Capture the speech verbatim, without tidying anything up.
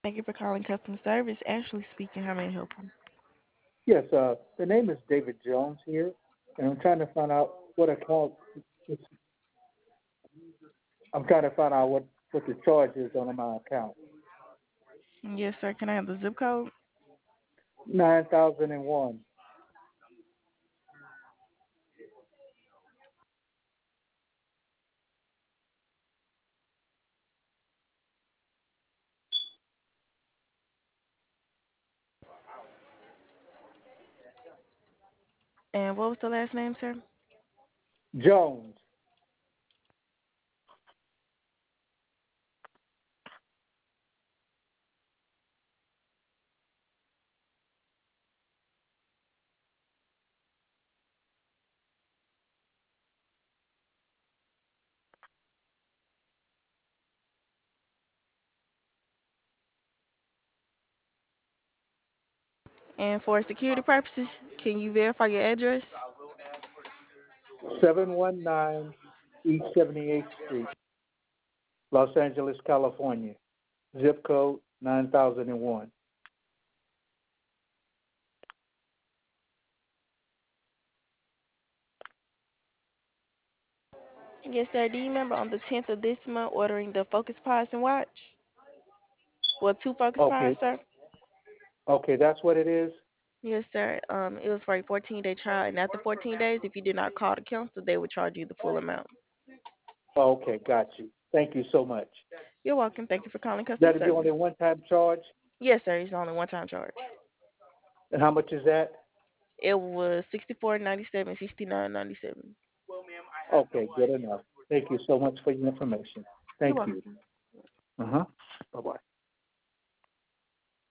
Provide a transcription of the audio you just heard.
Thank you for calling customer service. Ashley speaking. How may I help you? Yes, uh, the name is David Jones here, and I'm trying to find out what account. I'm trying to find out what what the charge is on my account. Yes, sir. Can I have the zip code? Nine thousand and one. And what was the last name, sir? Jones. And for security purposes, can you verify your address? Seven one nine East Seventy Eighth Street, Los Angeles, California. Zip code nine thousand and one. Yes, sir. Do you remember on the tenth of this month ordering the Focus Pods and watch? Well, two Focus Pods, Okay, sir. okay, that's what it is. Yes, sir. Um, it was for a fourteen day trial, and after fourteen days, if you did not call the council, they would charge you the full amount. Okay, got you. Thank you so much. You're welcome. Thank you for calling customer That is the service. only one-time charge. Yes, sir. It's only one time charge. And how much is that? It was sixty four ninety seven, sixty nine ninety seven. Okay, good enough. Thank you so much for your information. You're Thank you. welcome.